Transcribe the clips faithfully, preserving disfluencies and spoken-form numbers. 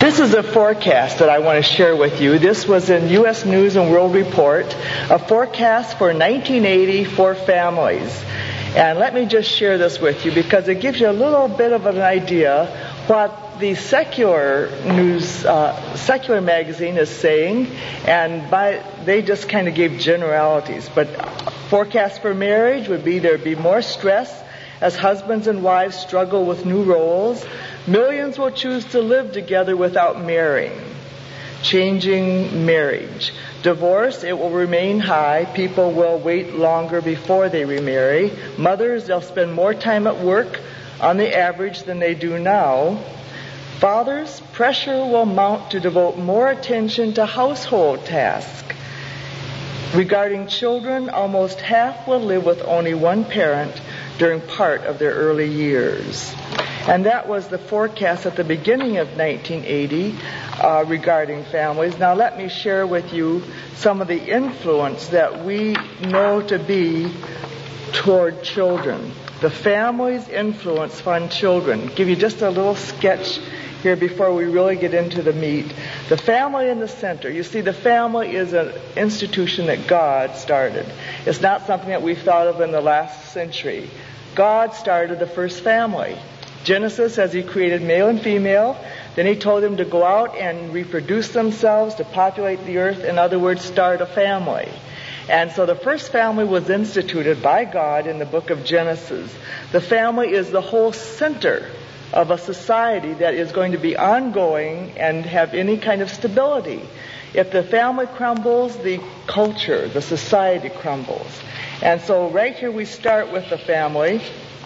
This is a forecast that I want to share with you. This was in U S News and World Report, a forecast for nineteen eighty for families. And let me just share this with you because it gives you a little bit of an idea what the secular news, uh, secular magazine is saying, and by they just kind of gave generalities. But forecast for marriage would be there'd be more stress as husbands and wives struggle with new roles. Millions will choose to live together without marrying. Changing marriage. Divorce, it will remain high. People will wait longer before they remarry. Mothers, they'll spend more time at work on the average than they do now. Fathers, pressure will mount to devote more attention to household tasks. Regarding children, almost half will live with only one parent during part of their early years. And that was the forecast at the beginning of nineteen eighty uh, regarding families. Now let me share with you some of the influence that we know to be toward children. The family's influence on children. Give you just a little sketch here before we really get into the meat. The family in the center. You see, the family is an institution that God started. It's not something that we've thought of in the last century. God started the first family. Genesis says He created male and female. Then He told them to go out and reproduce themselves, to populate the earth. In other words, start a family. And so the first family was instituted by God in the book of Genesis. The family is the whole center of a society that is going to be ongoing and have any kind of stability. If the family crumbles, the culture, the society crumbles. And so right here we start with the family.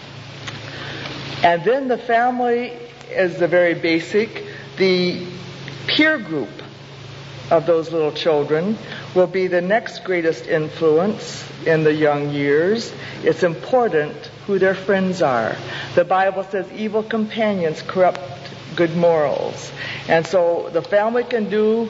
And then the family is the very basic. The peer group of those little children will be the next greatest influence in the young years. It's important who their friends are. The Bible says evil companions corrupt good morals. And so the family can do,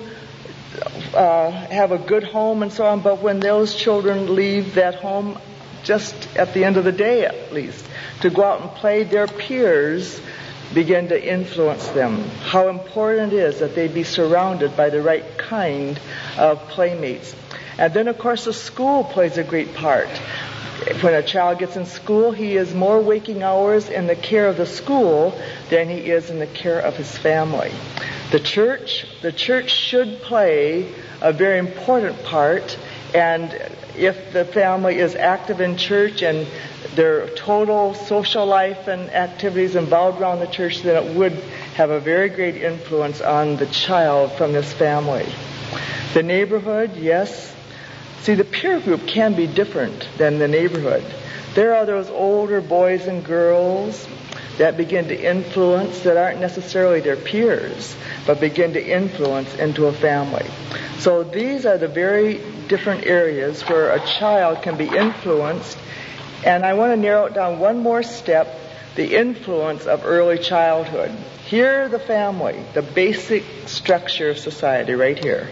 uh, have a good home and so on, but when those children leave that home, just at the end of the day at least, to go out and play, their peers begin to influence them. How important it is that they be surrounded by the right kind of playmates. And then, of course, the school plays a great part. When a child gets in school, he is more waking hours in the care of the school than he is in the care of his family. The church, the church should play a very important part, and if the family is active in church and their total social life and activities involved around the church, then it would have a very great influence on the child from this family. The neighborhood, yes. See, the peer group can be different than the neighborhood. There are those older boys and girls that begin to influence that aren't necessarily their peers, but begin to influence into a family. So these are the very different areas where a child can be influenced. And I want to narrow it down one more step, the influence of early childhood. Here, the family, the basic structure of society right here.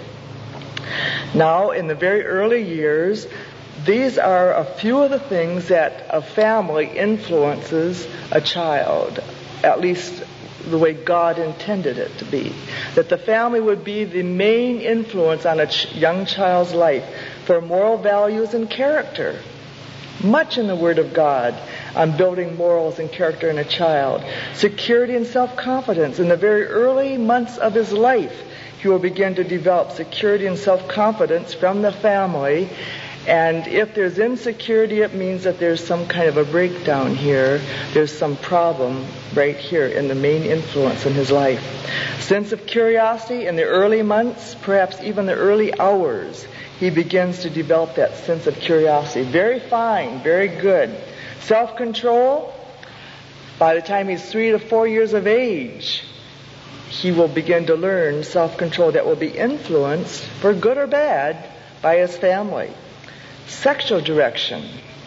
Now, in the very early years, these are a few of the things that a family influences a child, at least the way God intended it to be. That the family would be the main influence on a ch- young child's life for moral values and character. Much in the Word of God on building morals and character in a child. Security and self-confidence. In the very early months of his life, he will begin to develop security and self-confidence from the family. And if there's insecurity, it means that there's some kind of a breakdown here. There's some problem right here in the main influence in his life. Sense of curiosity in the early months, perhaps even the early hours, he begins to develop that sense of curiosity. Very fine, very good. Self-control, by the time he's three to four years of age, he will begin to learn self-control that will be influenced, for good or bad, by his family. Sexual direction.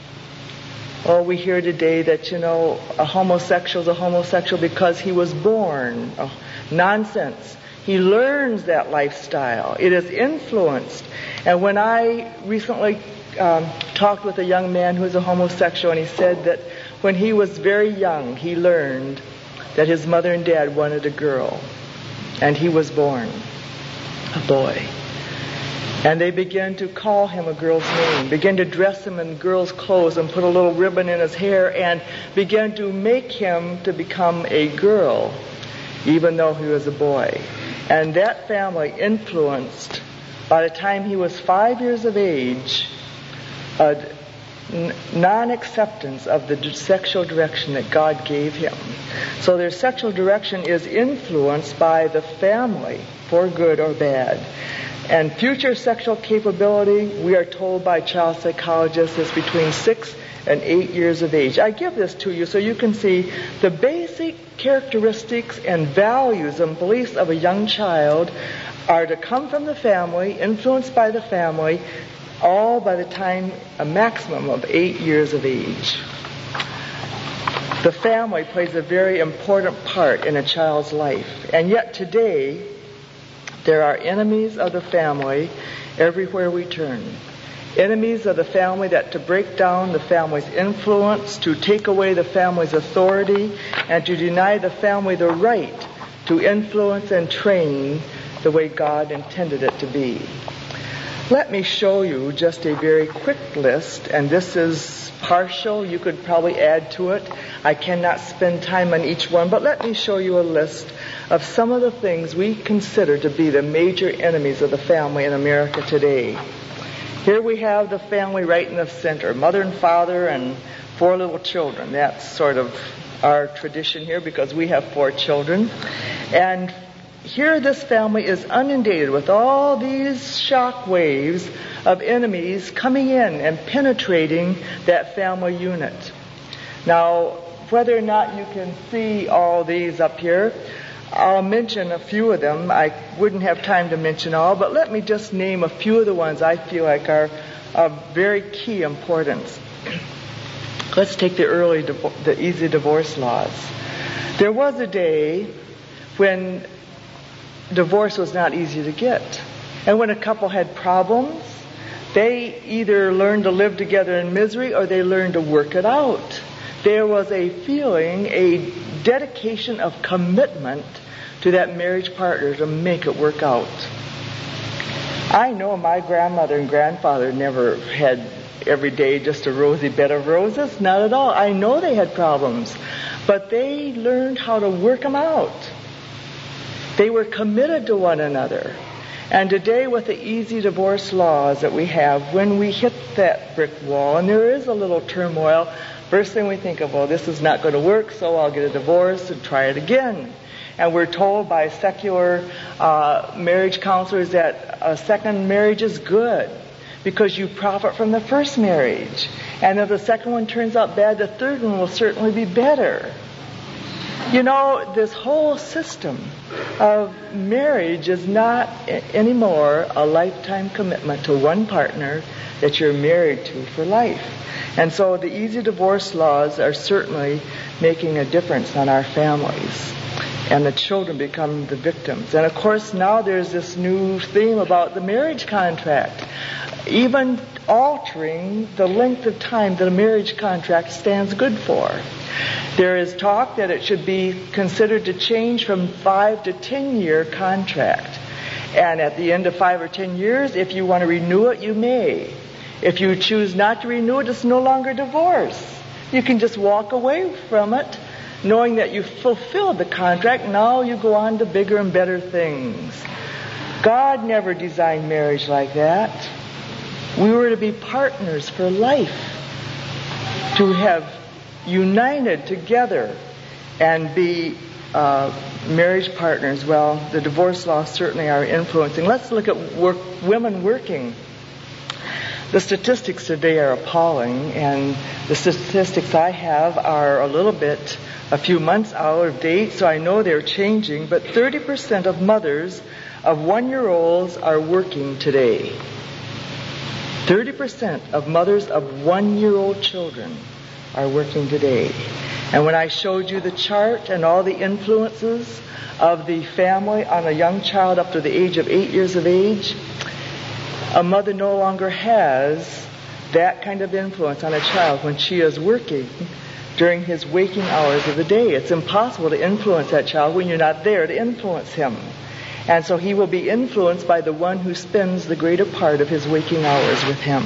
Oh, we hear today that, you know, a homosexual is a homosexual because he was born. Oh, nonsense. He learns that lifestyle. It is influenced. And when I recently um, talked with a young man who is a homosexual, and he said that when he was very young, he learned that his mother and dad wanted a girl. and he was born a boy. And they began to call him a girl's name, began to dress him in girl's clothes and put a little ribbon in his hair and began to make him to become a girl, even though he was a boy. And that family influenced, by the time he was five years of age, a non-acceptance of the sexual direction that God gave him. So their sexual direction is influenced by the family, for good or bad. And future sexual capability, we are told by child psychologists, is between six and eight years of age. I give this to you so you can see the basic characteristics and values and beliefs of a young child are to come from the family, influenced by the family, all by the time a maximum of eight years of age. The family plays a very important part in a child's life. And yet today, there are enemies of the family everywhere we turn. Enemies of the family that to break down the family's influence, to take away the family's authority, and to deny the family the right to influence and train the way God intended it to be. Let me show you just a very quick list, and this is partial. You could probably add to it. I cannot spend time on each one, but let me show you a list of some of the things we consider to be the major enemies of the family in America today. Here we have the family right in the center, mother and father and four little children. That's sort of our tradition here because we have four children. And here this family is inundated with all these shock waves of enemies coming in and penetrating that family unit. Now, whether or not you can see all these up here, I'll mention a few of them. I wouldn't have time to mention all, but let me just name a few of the ones I feel like are of very key importance. Let's take the early, the easy divorce laws. There was a day when divorce was not easy to get. And when a couple had problems, they either learned to live together in misery or they learned to work it out. There was a feeling, a dedication of commitment to that marriage partner to make it work out. I know my grandmother and grandfather never had every day just a rosy bed of roses. Not at all. I know they had problems, but they learned how to work them out. They were committed to one another. And today with the easy divorce laws that we have, when we hit that brick wall and there is a little turmoil, first thing we think of, well, this is not going to work, so I'll get a divorce and try it again. And we're told by secular uh, marriage counselors that a second marriage is good because you profit from the first marriage. And if the second one turns out bad, the third one will certainly be better. You know, this whole system of marriage is not anymore a lifetime commitment to one partner that you're married to for life. And so the easy divorce laws are certainly making a difference on our families. And the children become the victims. And of course now there's this new theme about the marriage contract, even altering the length of time that a marriage contract stands good for. There is talk that it should be considered to change from five to ten year contract. And at the end of five or ten years, if you want to renew it, you may. If you choose not to renew it, it's no longer divorce. You can just walk away from it, knowing that you've fulfilled the contract. Now you go on to bigger and better things. God never designed marriage like that. We were to be partners for life, to have united together and be uh, marriage partners. Well, the divorce laws certainly are influencing. Let's look at work, women working. The statistics today are appalling, and the statistics I have are a little bit, a few months out of date, so I know they're changing, but thirty percent of mothers of one-year-olds are working today. thirty percent of mothers of one-year-old children are working today. And when I showed you the chart and all the influences of the family on a young child up to the age of eight years of age, a mother no longer has that kind of influence on a child when she is working during his waking hours of the day. It's impossible to influence that child when you're not there to influence him. And so he will be influenced by the one who spends the greater part of his waking hours with him.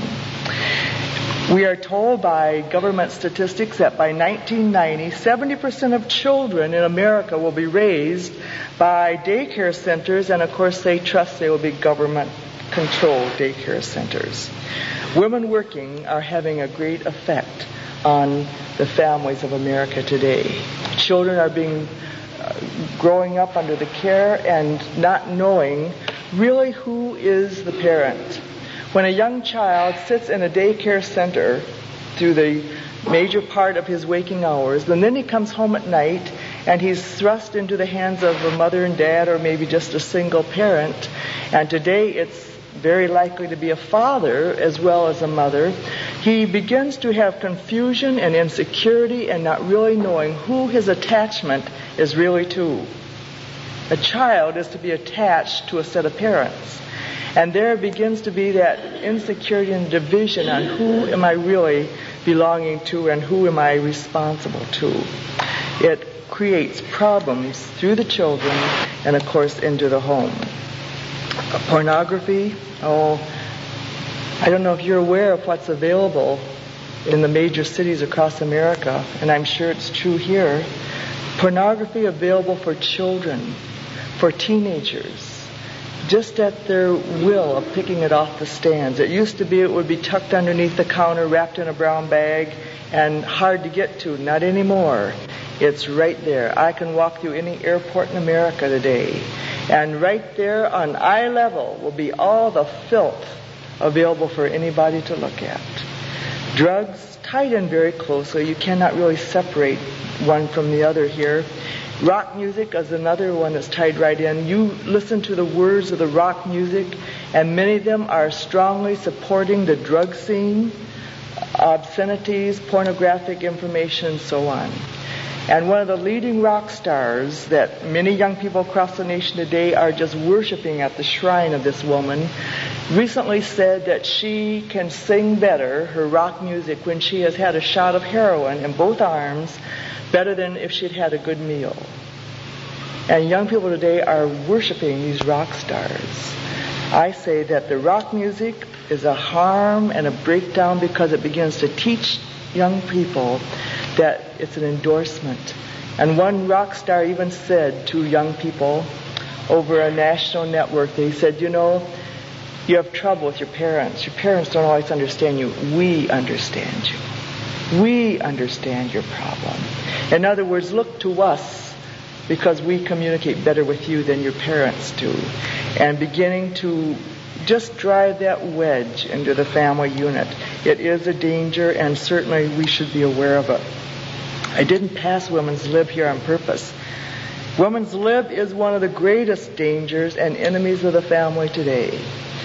We are told by government statistics that by nineteen ninety, seventy percent of children in America will be raised by daycare centers, and of course they trust they will be government-controlled daycare centers. Women working are having a great effect on the families of America today. Children are being uh, growing up under the care and not knowing really who is the parent. When a young child sits in a daycare center through the major part of his waking hours, and then he comes home at night and he's thrust into the hands of a mother and dad or maybe just a single parent, and today it's very likely to be a father as well as a mother, he begins to have confusion and insecurity and not really knowing who his attachment is really to. A child is to be attached to a set of parents. And there begins to be that insecurity and division on who am I really belonging to and who am I responsible to. It creates problems through the children and, of course, into the home. Uh, pornography, oh, I don't know if you're aware of what's available in the major cities across America, and I'm sure it's true here. Pornography available for children, for teenagers, just at their will of picking it off the stands. It used to be it would be tucked underneath the counter, wrapped in a brown bag, and hard to get to. Not anymore. It's right there. I can walk through any airport in America today, and right there on eye level will be all the filth available for anybody to look at. Drugs tied in very closely. You cannot really separate one from the other here. Rock music is another one that's tied right in. You listen to the words of the rock music, and many of them are strongly supporting the drug scene, obscenities, pornographic information, and so on. And one of the leading rock stars that many young people across the nation today are just worshiping at the shrine of this woman recently said that she can sing better, her rock music, when she has had a shot of heroin in both arms, better than if she'd had a good meal. And young people today are worshiping these rock stars. I say that the rock music is a harm and a breakdown because it begins to teach young people that it's an endorsement. And one rock star even said to young people over a national network, they said, you know, you have trouble with your parents. Your parents don't always understand you. We understand you. We understand your problem. In other words, look to us because we communicate better with you than your parents do. And beginning to just drive that wedge into the family unit. It is a danger, and certainly we should be aware of it. I didn't pass Women's Lib here on purpose. Women's Lib is one of the greatest dangers and enemies of the family today.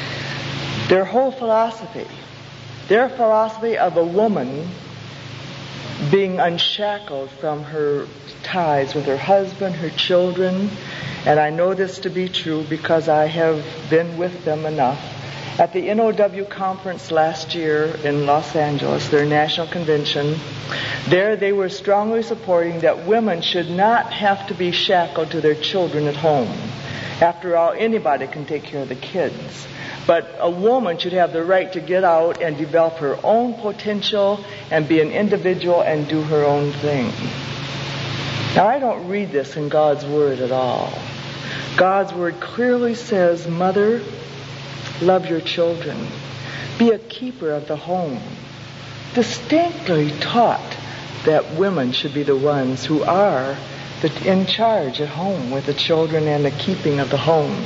Their whole philosophy, their philosophy of a woman being unshackled from her ties with her husband, her children, and I know this to be true because I have been with them enough. At the N O W conference last year in Los Angeles, their national convention, there they were strongly supporting that women should not have to be shackled to their children at home. After all, anybody can take care of the kids. But a woman should have the right to get out and develop her own potential and be an individual and do her own thing. Now, I don't read this in God's Word at all. God's Word clearly says, Mother, love your children. Be a keeper of the home. Distinctly taught that women should be the ones who are in charge at home with the children and the keeping of the home.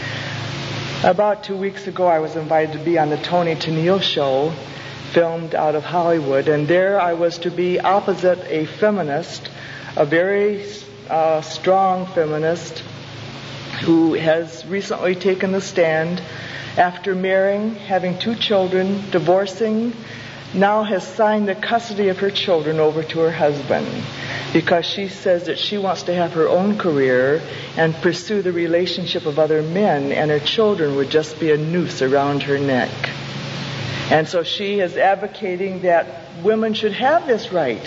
About two weeks ago, I was invited to be on the Toni Tennille show, filmed out of Hollywood, and there I was to be opposite a feminist, a very uh, strong feminist who has recently taken the stand after marrying, having two children, divorcing, now has signed the custody of her children over to her husband because she says that she wants to have her own career and pursue the relationship of other men, and her children would just be a noose around her neck. And so she is advocating that women should have this right.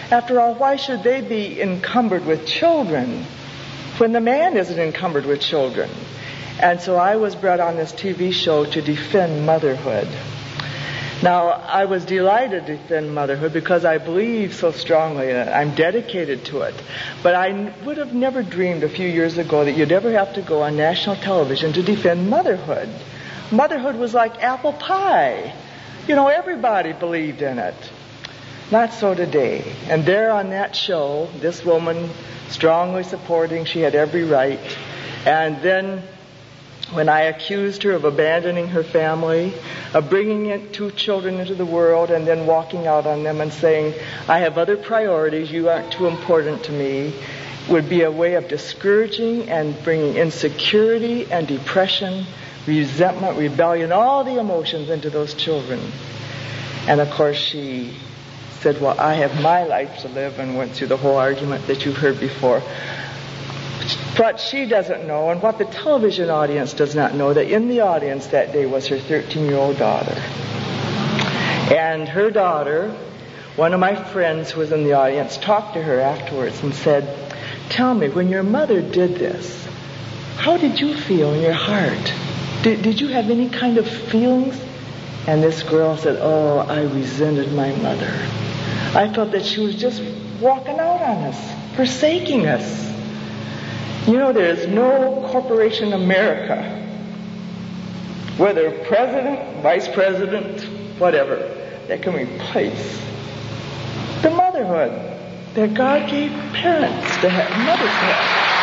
After all, why should they be encumbered with children when the man isn't encumbered with children? And so I was brought on this T V show to defend motherhood. Now, I was delighted to defend motherhood because I believe so strongly in it. I'm dedicated to it. But I would have never dreamed a few years ago that you'd ever have to go on national television to defend motherhood. Motherhood was like apple pie. You know, everybody believed in it. Not so today. And there on that show, this woman strongly supporting, she had every right. And then when I accused her of abandoning her family, of bringing in two children into the world and then walking out on them and saying, I have other priorities, you aren't too important to me, would be a way of discouraging and bringing insecurity and depression, resentment, rebellion, all the emotions into those children. And of course she said, well, I have my life to live, and went through the whole argument that you've heard before. What she doesn't know, and what the television audience does not know, that in the audience that day was her thirteen-year-old daughter. And her daughter, one of my friends who was in the audience, talked to her afterwards and said, tell me, when your mother did this, how did you feel in your heart? Did, did you have any kind of feelings? And this girl said, oh, I resented my mother. I felt that she was just walking out on us, forsaking us. You know, there is no corporation in America, whether president, vice president, whatever, that can replace the motherhood that God gave parents to have, mothers to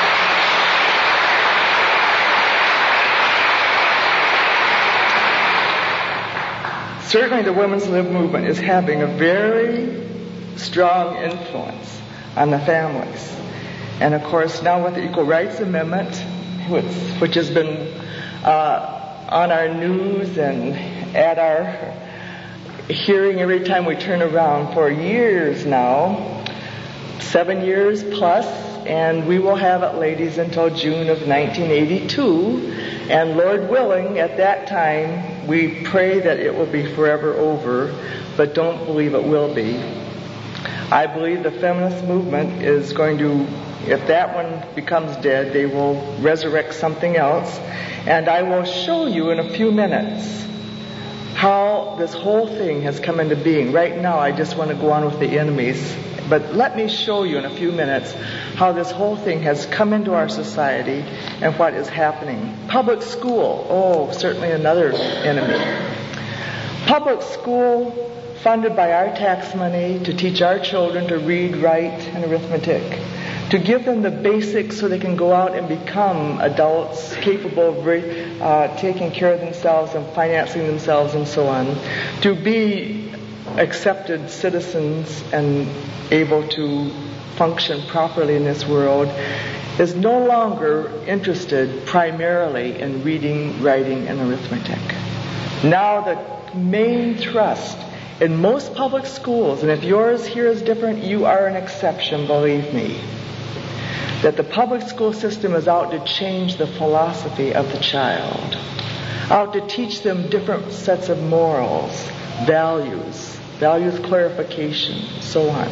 have. Certainly the Women's Lib movement is having a very strong influence on the families. And of course, now with the Equal Rights Amendment, which, which has been uh, on our news and at our hearing every time we turn around for years now, seven years plus, and we will have it, ladies, until June of nineteen eighty-two. And Lord willing, at that time, we pray that it will be forever over, but don't believe it will be. I believe the feminist movement is going to, if that one becomes dead, they will resurrect something else. And I will show you in a few minutes how this whole thing has come into being. Right now, I just want to go on with the enemies. But let me show you in a few minutes how this whole thing has come into our society and what is happening. Public school, oh, certainly another enemy. Public school funded by our tax money to teach our children to read, write, and arithmetic. To give them the basics so they can go out and become adults capable of uh, taking care of themselves and financing themselves and so on. To be accepted citizens and able to function properly in this world, is no longer interested primarily in reading, writing, and arithmetic. Now the main thrust in most public schools, and if yours here is different, you are an exception, believe me, that the public school system is out to change the philosophy of the child, out to teach them different sets of morals, values, values clarification, so on.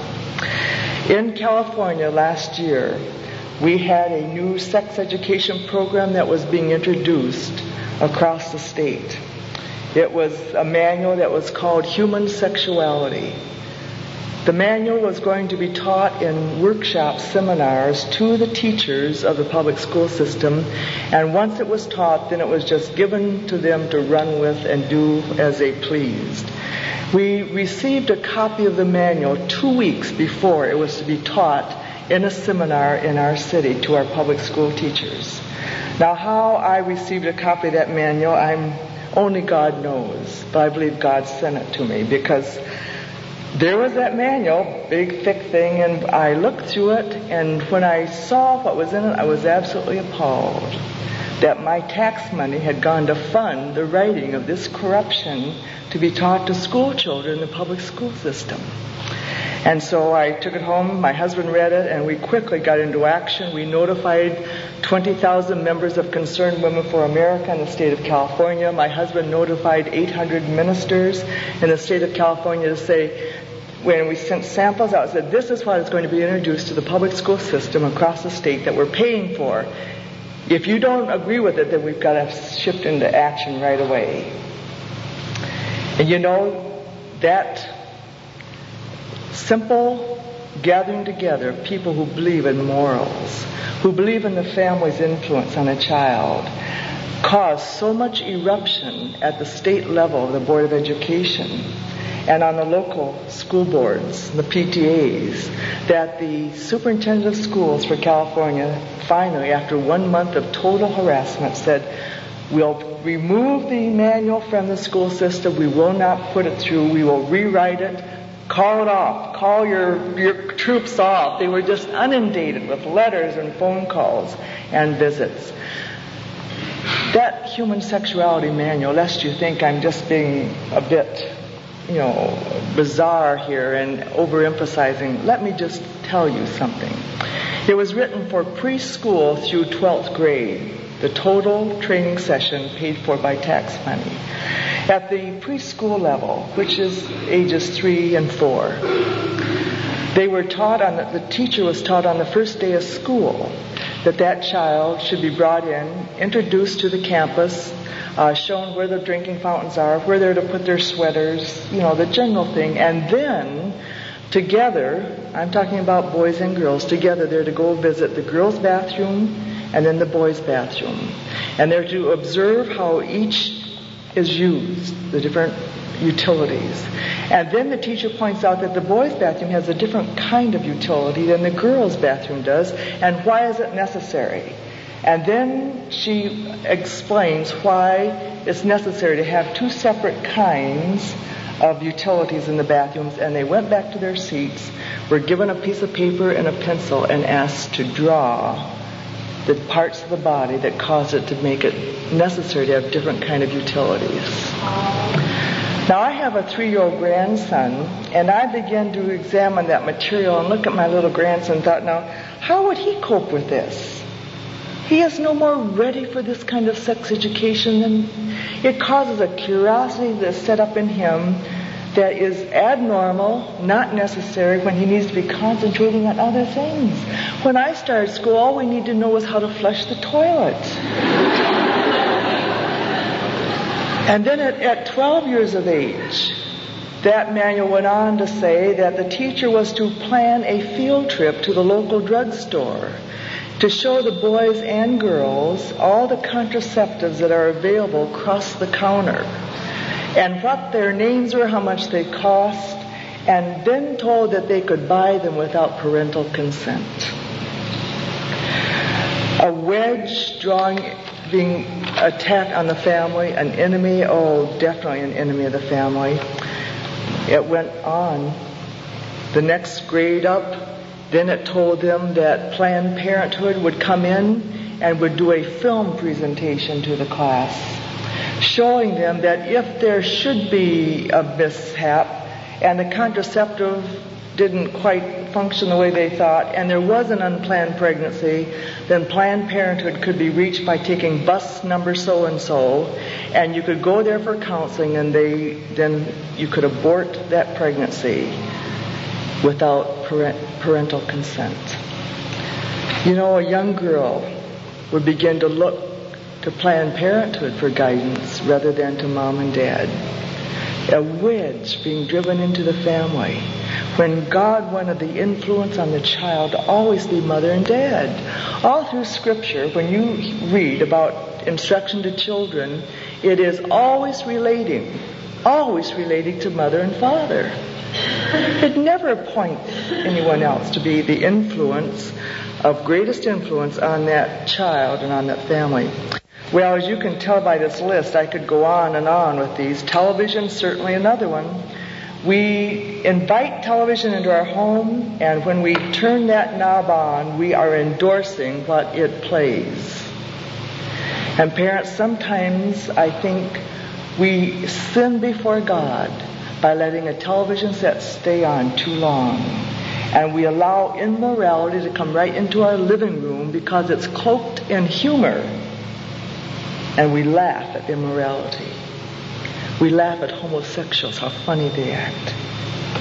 In California last year, we had a new sex education program that was being introduced across the state. It was a manual that was called Human Sexuality. The manual was going to be taught in workshop seminars to the teachers of the public school system, and once it was taught, then it was just given to them to run with and do as they pleased. We received a copy of the manual two weeks before it was to be taught in a seminar in our city to our public school teachers. Now, how I received a copy of that manual, I'm only God knows, but I believe God sent it to me, because there was that manual, big thick thing, and I looked through it, and when I saw what was in it, I was absolutely appalled that my tax money had gone to fund the writing of this corruption to be taught to school children in the public school system. And so I took it home, my husband read it, and we quickly got into action. We notified twenty thousand members of Concerned Women for America in the state of California. My husband notified eight hundred ministers in the state of California to say, when we sent samples out, said this is what is going to be introduced to the public school system across the state that we're paying for. If you don't agree with it, then we've got to shift into action right away. And you know, that simple gathering together of people who believe in morals, who believe in the family's influence on a child, caused so much eruption at the state level of the Board of Education and on the local school boards, the P T As, that the superintendent of schools for California finally, after one month of total harassment, said, we'll remove the manual from the school system, we will not put it through, we will rewrite it, call it off, call your, your troops off. They were just inundated with letters and phone calls and visits. That human sexuality manual, lest you think I'm just being a bit, you know, bizarre here and overemphasizing, let me just tell you something. It was written for preschool through twelfth grade, the total training session paid for by tax money. At the preschool level, which is ages three and four, they were taught on the, the teacher was taught on the first day of school that that child should be brought in, introduced to the campus, uh, shown where the drinking fountains are, where they're to put their sweaters, you know, the general thing. And then, together, I'm talking about boys and girls, together they're to go visit the girls' bathroom and then the boys' bathroom. And they're to observe how each is used, the different utilities. And then the teacher points out that the boys' bathroom has a different kind of utility than the girls' bathroom does, and why is it necessary? And then she explains why it's necessary to have two separate kinds of utilities in the bathrooms, and they went back to their seats, were given a piece of paper and a pencil, and asked to draw the parts of the body that cause it to make it necessary to have different kind of utilities. Now, I have a three-year-old grandson, and I began to examine that material and look at my little grandson and thought, now, how would he cope with this? He is no more ready for this kind of sex education, and it causes a curiosity that's set up in him that is abnormal, not necessary, when he needs to be concentrating on other things. When I started school, all we need to know was how to flush the toilet. And then at, at twelve years of age, that manual went on to say that the teacher was to plan a field trip to the local drugstore to show the boys and girls all the contraceptives that are available across the counter and what their names were, how much they cost, and then told that they could buy them without parental consent. A wedge drawing, being attack on the family, an enemy, oh, definitely an enemy of the family. It went on. The next grade up, then it told them that Planned Parenthood would come in and would do a film presentation to the class, showing them that if there should be a mishap and the contraceptive didn't quite function the way they thought, and there was an unplanned pregnancy, then Planned Parenthood could be reached by taking bus number so-and-so, and you could go there for counseling, and they then you could abort that pregnancy without parent, parental consent. You know, a young girl would begin to look to Planned Parenthood for guidance rather than to mom and dad. A wedge being driven into the family when God wanted the influence on the child to always be mother and dad. All through Scripture, when you read about instruction to children, it is always relating, always relating to mother and father. It never points anyone else to be the influence of greatest influence on that child and on that family. Well, as you can tell by this list, I could go on and on with these. Television, certainly another one. We invite television into our home, and when we turn that knob on, we are endorsing what it plays. And parents, sometimes I think we sin before God by letting a television set stay on too long. And we allow immorality to come right into our living room because it's cloaked in humor. And we laugh at immorality. We laugh at homosexuals, how funny they act.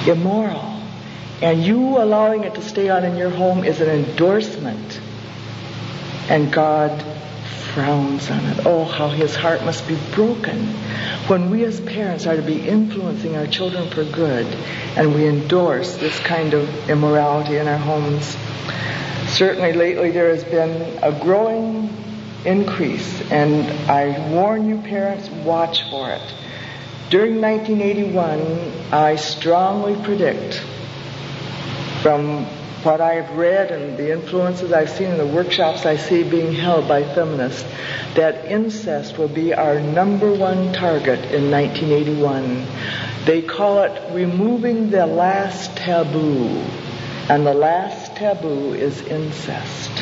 immoral. And you allowing it to stay on in your home is an endorsement. And God frowns on it. Oh, how his heart must be broken when we as parents are to be influencing our children for good and we endorse this kind of immorality in our homes. Certainly lately there has been a growing increase, and I warn you parents, watch for it. During nineteen eighty-one, I strongly predict, from what I've read and the influences I've seen in the workshops I see being held by feminists, that incest will be our number one target in nineteen eighty-one. They call it removing the last taboo, and the last taboo is incest.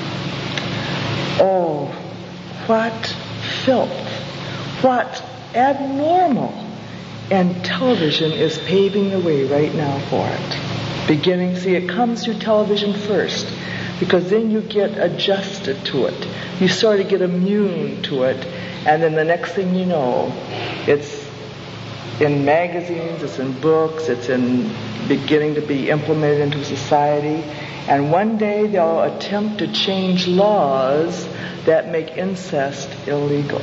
Oh, what filth, what abnormal. And television is paving the way right now for it. Beginning, see, it comes through television first, because then you get adjusted to it. You sort of get immune to it, and then the next thing you know, it's in magazines, it's in books, it's in beginning to be implemented into society, and one day they'll attempt to change laws that make incest illegal.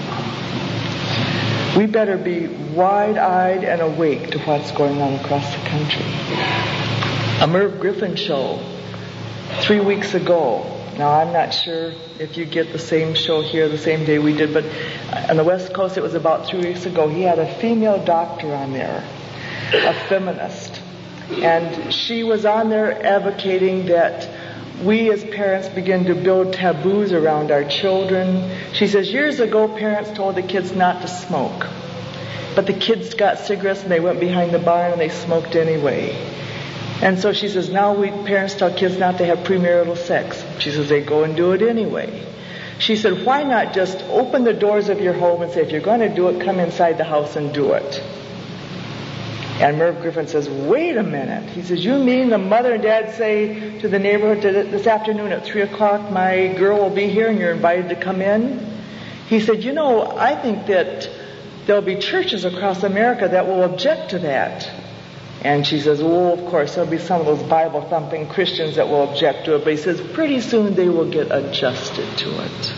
We better be wide-eyed and awake to what's going on across the country. A Merv Griffin show three weeks ago. Now, I'm not sure if you get the same show here the same day we did, but on the West Coast it was about three weeks ago. He had a female doctor on there, a feminist. And she was on there advocating that we as parents begin to build taboos around our children. She says, years ago parents told the kids not to smoke. But the kids got cigarettes and they went behind the barn and they smoked anyway. And so she says, now we parents tell kids not to have premarital sex. She says, they go and do it anyway. She said, why not just open the doors of your home and say, if you're going to do it, come inside the house and do it. And Merv Griffin says, wait a minute. He says, you mean the mother and dad say to the neighborhood this afternoon at three o'clock, my girl will be here and you're invited to come in? He said, you know, I think that there'll be churches across America that will object to that. And she says, well, of course, there'll be some of those Bible-thumping Christians that will object to it. But he says, pretty soon they will get adjusted to it.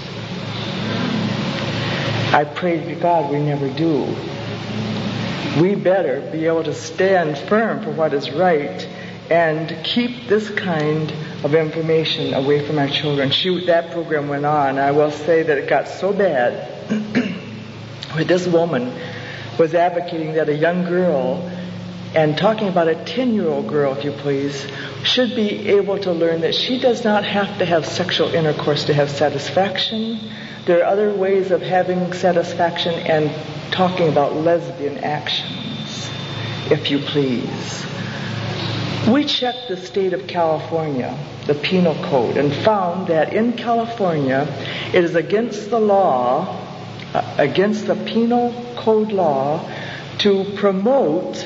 I pray to God we never do. We better be able to stand firm for what is right and keep this kind of information away from our children. She, that program went on. I will say that it got so bad where this woman was advocating that a young girl, and talking about a ten-year-old girl, if you please, should be able to learn that she does not have to have sexual intercourse to have satisfaction. There are other ways of having satisfaction, and talking about lesbian actions, if you please. We checked the state of California, the penal code, and found that in California it is against the law, uh, against the penal code law, to promote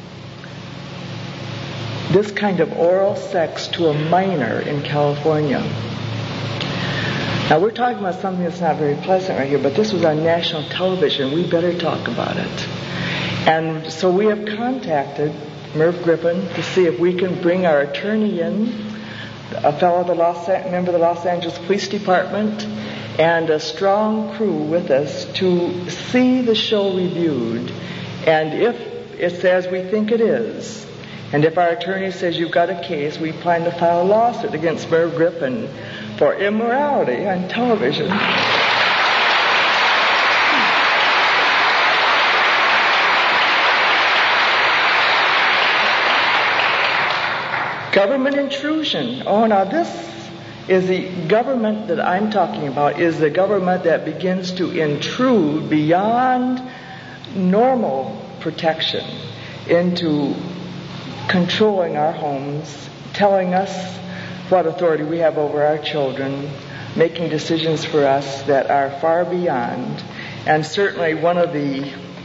this kind of oral sex to a minor in California. Now, we're talking about something that's not very pleasant right here, but this was on national television. We better talk about it. And so we have contacted Merv Griffin to see if we can bring our attorney in, a fellow, the Los, member of the Los Angeles Police Department, and a strong crew with us to see the show reviewed. And if it's as we think it is, and if our attorney says you've got a case, we plan to file a lawsuit against Merv Griffin for immorality on television. Government intrusion. Oh, now this is the government that I'm talking about, is the government that begins to intrude beyond normal protection into controlling our homes, telling us what authority we have over our children, making decisions for us that are far beyond. And certainly one of the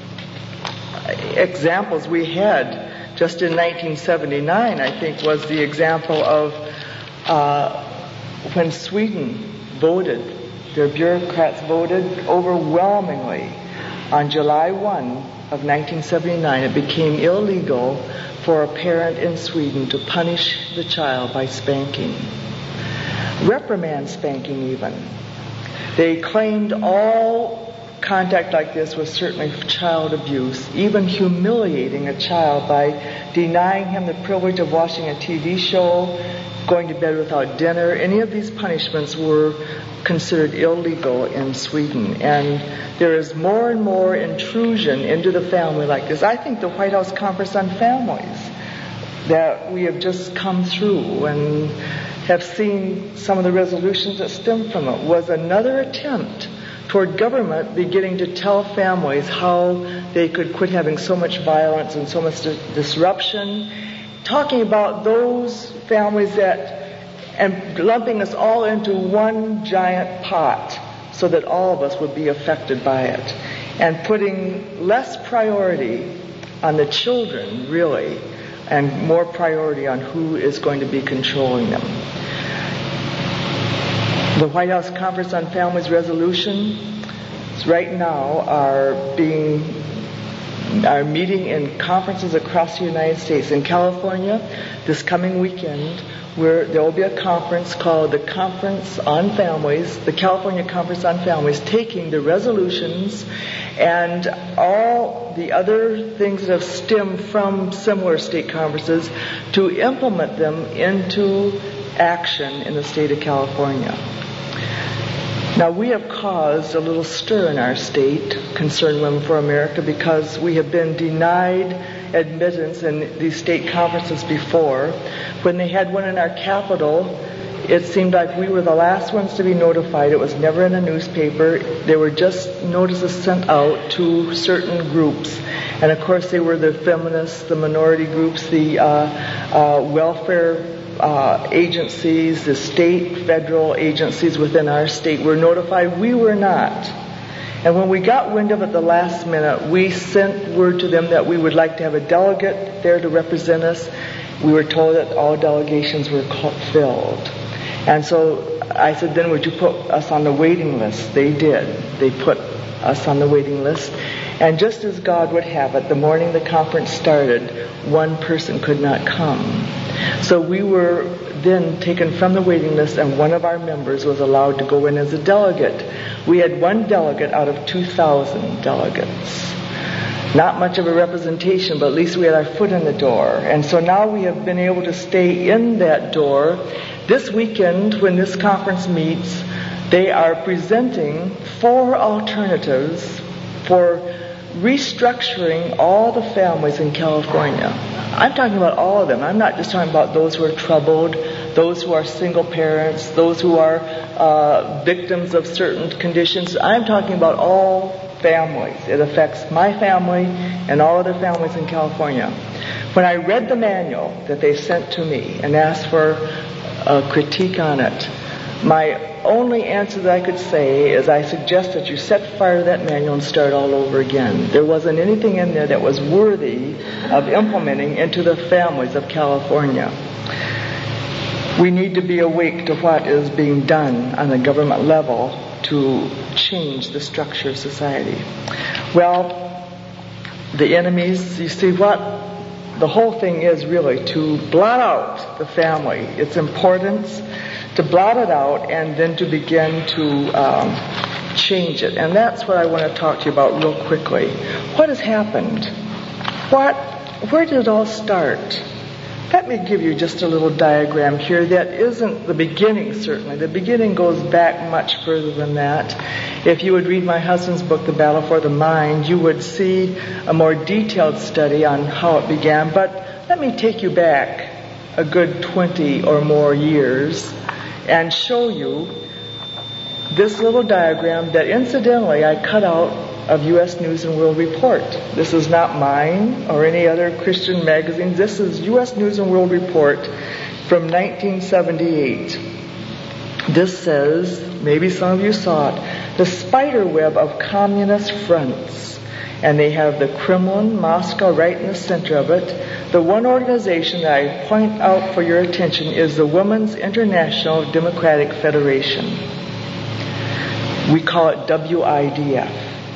examples we had just in nineteen seventy-nine, I think, was the example of uh, when Sweden voted, their bureaucrats voted overwhelmingly On July first of nineteen seventy-nine, it became illegal for a parent in Sweden to punish the child by spanking. Reprimand spanking even. They claimed all contact like this was certainly child abuse, even humiliating a child by denying him the privilege of watching a T V show, going to bed without dinner. Any of these punishments were considered illegal in Sweden. And there is more and more intrusion into the family like this. I think the White House Conference on Families that we have just come through and have seen some of the resolutions that stem from it was another attempt toward government beginning to tell families how they could quit having so much violence and so much disruption, talking about those families that, and lumping us all into one giant pot so that all of us would be affected by it, and putting less priority on the children, really, and more priority on who is going to be controlling them. The White House Conference on Families resolutions right now are being are meeting in conferences across the United States. In California, this coming weekend, where there will be a conference called the Conference on Families, the California Conference on Families, taking the resolutions and all the other things that have stemmed from similar state conferences to implement them into action in the state of California. Now, we have caused a little stir in our state, Concerned Women for America, because we have been denied admittance in these state conferences before. When they had one in our capital, it seemed like we were the last ones to be notified. It was never in a newspaper. There were just notices sent out to certain groups. And of course, they were the feminists, the minority groups, the uh, uh, welfare Uh, agencies, the state, federal agencies within our state were notified. We were not. And when we got wind of it the last minute, we sent word to them that we would like to have a delegate there to represent us. We were told that all delegations were filled. And so I said, then would you put us on the waiting list? They did. They put us on the waiting list. And just as God would have it, the morning the conference started, one person could not come. So we were then taken from the waiting list, and one of our members was allowed to go in as a delegate. We had one delegate out of two thousand delegates. Not much of a representation, but at least we had our foot in the door. And so now we have been able to stay in that door. This weekend, when this conference meets, they are presenting four alternatives for restructuring all the families in California. I'm talking about all of them. I'm not just talking about those who are troubled, those who are single parents, those who are uh, victims of certain conditions. I'm talking about all families. It affects my family and all other families in California. When I read the manual that they sent to me and asked for a critique on it, my only answer that I could say is I suggest that you set fire to that manual and start all over again. There wasn't anything in there that was worthy of implementing into the families of California. We need to be awake to what is being done on the government level to change the structure of society. Well, the enemies, you see what the whole thing is really to blot out the family, its importance, to blot it out, and then to begin to um, change it. And that's what I want to talk to you about real quickly. What has happened? What? Where did it all start? Let me give you just a little diagram here that isn't the beginning, certainly. The beginning goes back much further than that. If you would read my husband's book, The Battle for the Mind, you would see a more detailed study on how it began. But let me take you back a good twenty or more years and show you this little diagram that incidentally I cut out of U S News and World Report. This is not mine or any other Christian magazine. This is U S News and World Report from nineteen seventy-eight. This says, maybe some of you saw it, the spider web of communist fronts. And they have the Kremlin, Moscow, right in the center of it. The one organization that I point out for your attention is the Women's International Democratic Federation. We call it W I D F.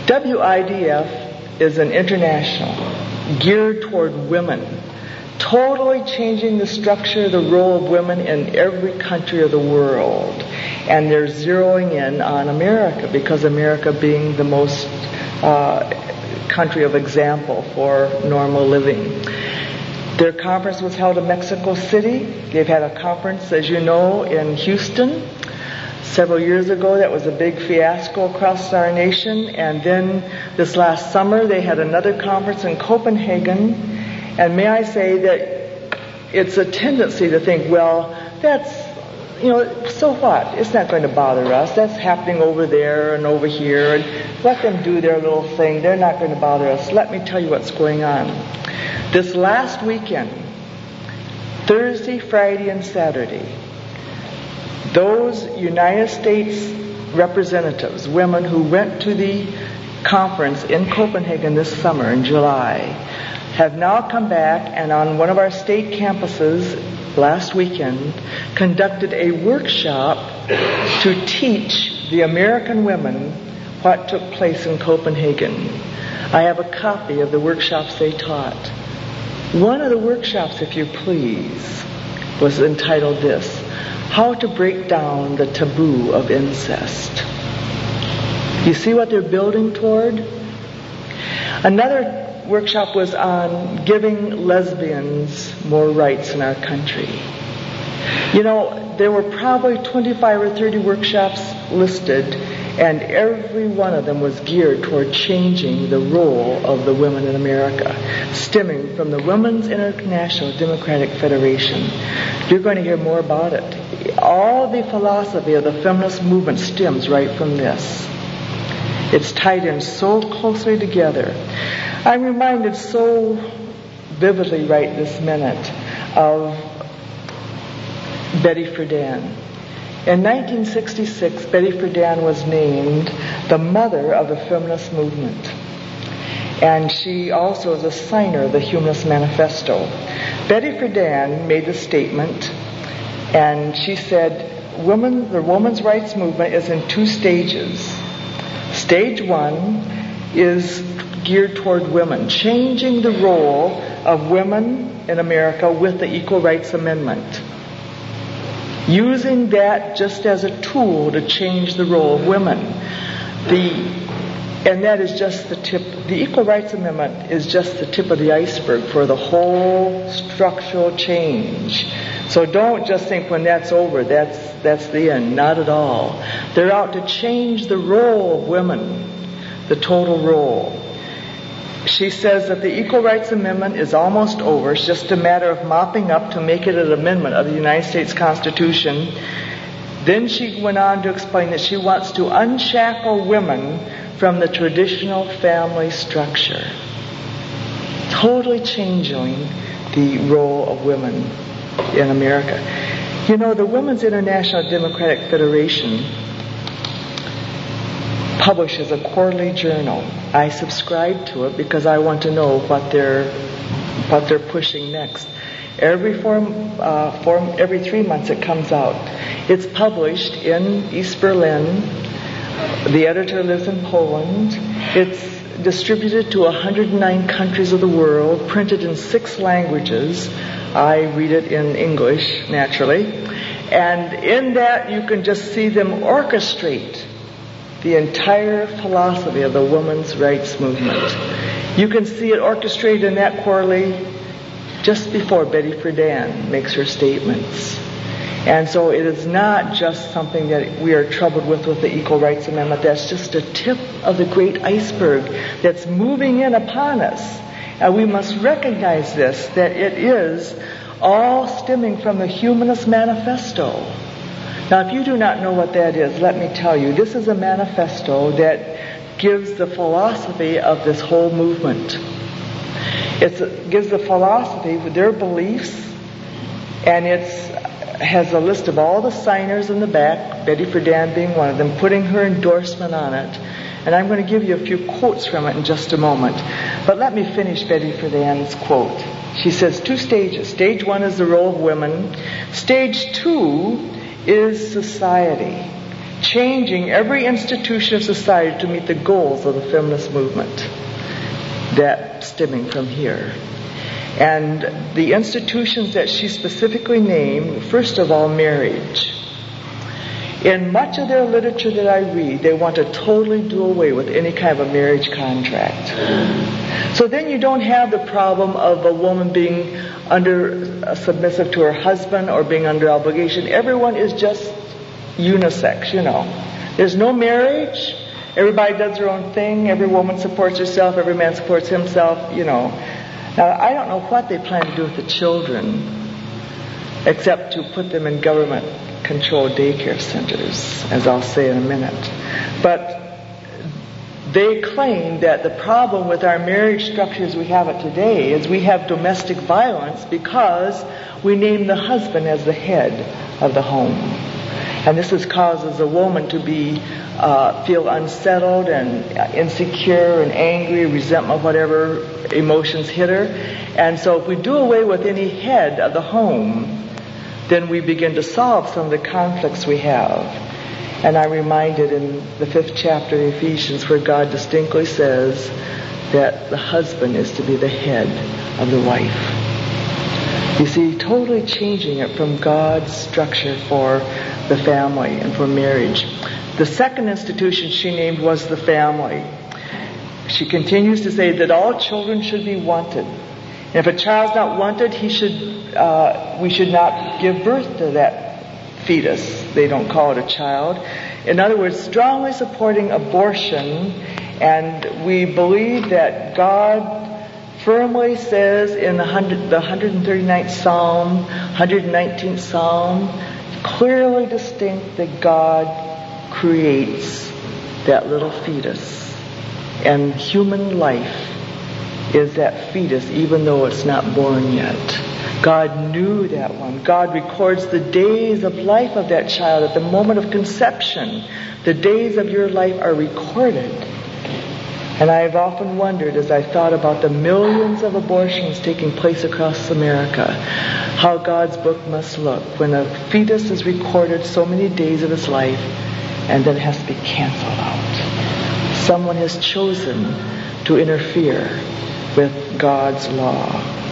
W I D F is an international geared toward women, totally changing the structure, the role of women in every country of the world. And they're zeroing in on America, because America being the most uh, country of example for normal living. Their conference was held in Mexico City. They've had a conference, as you know, in Houston several years ago. That was a big fiasco across our nation. And then this last summer they had another conference in Copenhagen. And may I say that it's a tendency to think, well, that's, you know, so what? It's not going to bother us. That's happening over there and over here. And let them do their little thing. They're not going to bother us. Let me tell you what's going on. This last weekend, Thursday, Friday, and Saturday, those United States representatives, women who went to the conference in Copenhagen this summer in July, have now come back and on one of our state campuses last weekend conducted a workshop to teach the American women what took place in Copenhagen. I have a copy of the workshops they taught. One of the workshops, if you please, was entitled this: How to Break Down the Taboo of Incest. You see what they're building toward? Another workshop was on giving lesbians more rights in our country. You know, there were probably twenty-five or thirty workshops listed, and every one of them was geared toward changing the role of the women in America, stemming from the Women's International Democratic Federation. You're going to hear more about it. All the philosophy of the feminist movement stems right from this. It's tied in so closely together. I'm reminded so vividly right this minute of Betty Friedan. In nineteen sixty-six, Betty Friedan was named the mother of the feminist movement. And she also is a signer of the Humanist Manifesto. Betty Friedan made the statement, and she said, Women, the women's rights movement is in two stages. Stage one is geared toward women, changing the role of women in America with the Equal Rights Amendment. Using that just as a tool to change the role of women. The, and that is just the tip. The Equal Rights Amendment is just the tip of the iceberg for the whole structural change. So don't just think when that's over, that's, that's the end. Not at all. They're out to change the role of women, the total role. She says that the Equal Rights Amendment is almost over. It's just a matter of mopping up to make it an amendment of the United States Constitution. Then she went on to explain that she wants to unshackle women from the traditional family structure, totally changing the role of women in America. You know, the Women's International Democratic Federation publishes a quarterly journal. I subscribe to it because I want to know what they're what they're pushing next. Every form, uh, form, every three months it comes out. It's published in East Berlin. The editor lives in Poland. It's distributed to one hundred nine countries of the world, printed in six languages. I read it in English, naturally. And in that you can just see them orchestrate the entire philosophy of the women's rights movement. You can see it orchestrated in that quarterly just before Betty Friedan makes her statements. And so it is not just something that we are troubled with with the Equal Rights Amendment. That's just a tip of the great iceberg that's moving in upon us. And we must recognize this, that it is all stemming from the Humanist Manifesto. Now, if you do not know what that is, let me tell you. This is a manifesto that gives the philosophy of this whole movement. It gives the philosophy, their beliefs, and it has a list of all the signers in the back, Betty Friedan being one of them, putting her endorsement on it. And I'm going to give you a few quotes from it in just a moment. But let me finish Betty Friedan's quote. She says, two stages. Stage one is the role of women. Stage two is society, changing every institution of society to meet the goals of the feminist movement. That stemming from here. And the institutions that she specifically named, first of all, marriage. In much of their literature that I read, they want to totally do away with any kind of a marriage contract. So then you don't have the problem of a woman being under uh, submissive to her husband or being under obligation. Everyone is just unisex, you know. There's no marriage. Everybody does their own thing. Every woman supports herself. Every man supports himself, you know. Now, I don't know what they plan to do with the children, except to put them in government-controlled daycare centers, as I'll say in a minute. But they claim that the problem with our marriage structures we have it today is we have domestic violence because we name the husband as the head of the home. And this is causes a woman to be uh, feel unsettled and insecure and angry, resentment, whatever emotions hit her. And so if we do away with any head of the home, then we begin to solve some of the conflicts we have. And I'm reminded in the fifth chapter of Ephesians where God distinctly says that the husband is to be the head of the wife. You see, totally changing it from God's structure for the family and for marriage. The second institution she named was the family. She continues to say that all children should be wanted. And if a child's not wanted, he should, uh, we should not give birth to that fetus. They don't call it a child. In other words, strongly supporting abortion, and we believe that God firmly says in the one hundred thirty-ninth Psalm, one hundred nineteenth Psalm, clearly distinct that God creates that little fetus. And human life is that fetus, even though it's not born yet. God knew that one. God records the days of life of that child at the moment of conception. The days of your life are recorded. And I have often wondered, as I thought about the millions of abortions taking place across America, how God's book must look when a fetus is recorded so many days of its life and then has to be canceled out. Someone has chosen to interfere with God's law.